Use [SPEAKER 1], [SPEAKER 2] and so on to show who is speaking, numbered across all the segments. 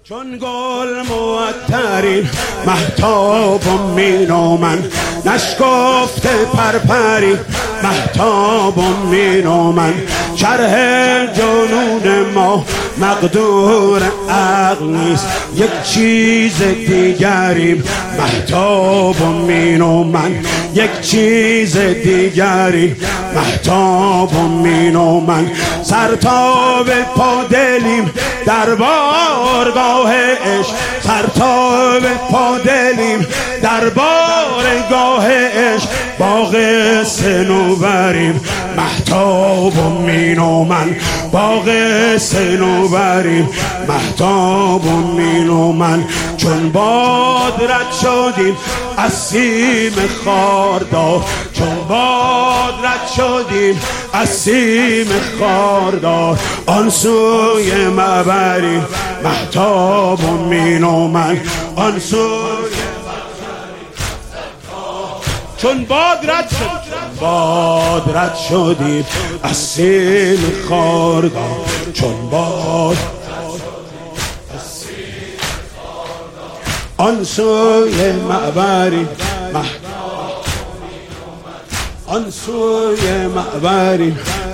[SPEAKER 1] چون گل معطری مهتاب امین و من نشکفته پرپری مهتاب امین و من شرح جنون ما مقدور عقل نیست یک چیز دیگری مهتاب امین و من یک چیز دیگری مهتاب امین و من سرتاب پادلیم در بارگاه عشق سرتاب پادلیم در بارگاه عشق باغ صنوبریم مهتاب امین و من باغ صنوبریم مهتاب امین و من چون باد رد شدیم از سیم خاردار چون باد رد شدیم از سیم خاردار آن سوی مبریم مهتاب امین و من آن سوی چون باد رد شد باد رد شدیم از سیم خاردار چون باد آن سوی معبری آن سوی معبری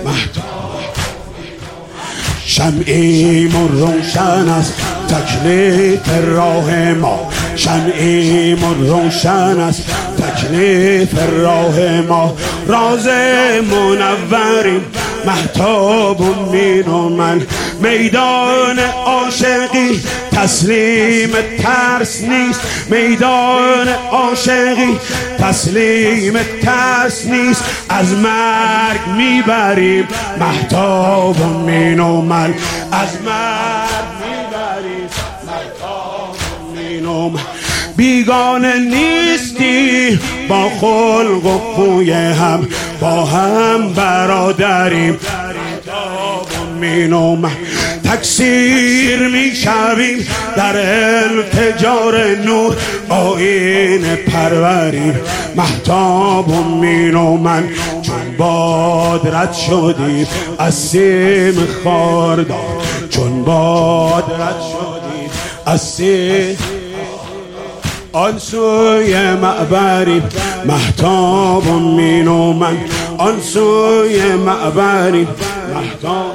[SPEAKER 1] شمعیم روشن است تکلیف راه ما شمعیم روشن است تکلیف راه ما راز منوریم مهتاب امین و من میدان عاشقی تسلیم ترس نیست میدان عاشقی تسلیم ترس نیست از مرگ میبریم مهتاب امین و من از مرگ میبریم مهتاب امین و من بیگانه نیستی با خلق و خوی هم با هم برادریم مهتاب امین و من تکثیر میشویم در التجار نور آیین پروریم مهتاب امین و من چون باد رد شدیم از سیم خاردار چون باد رد شدیم از سیم آن سوی معبری مهتاب امین و من آن سوی معبری مهتاب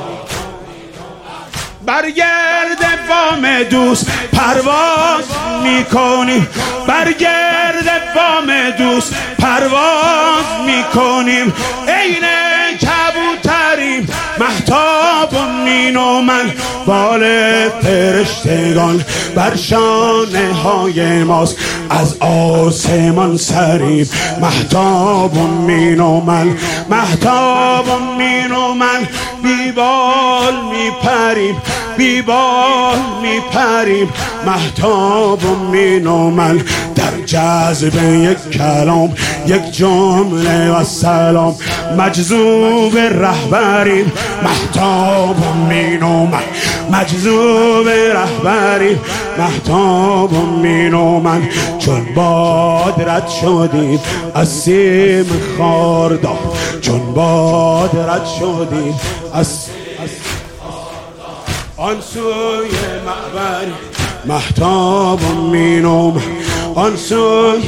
[SPEAKER 1] برگرد بام دوست پرواز میکنیم برگرد بام دوست پرواز میکنیم عین کبوتریم مهتاب امین و من بال فرشتگان بر شانه های ماست از آسمان سریم مهتاب امین و من مهتاب امین و من بیبال میپریم بیبال میپریم مهتاب امین و من در جذب یک کلام یک جمله و سلام مجذوب رهبریم مهتاب امین و من مجذوب رهبریم مهتاب امین و من چون باد رد شدیم از سیم خاردار چون باد رد شدیم از آن سوی معبری مهتاب امین و من آن سوی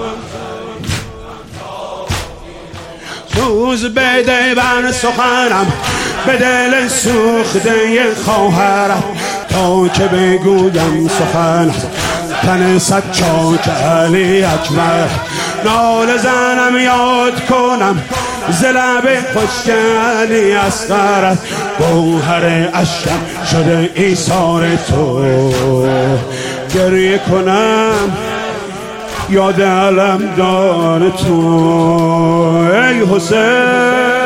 [SPEAKER 1] سوز بده بر سخنم به دل سوخته خواهرم تا که بگویم سخن تن صد چاک علی اکبر نال زنم یاد کنم ز لب خشک علی اصغر گوهر اشکم شده ایثار تو گریه کنم یاد علمدار تو ای حسین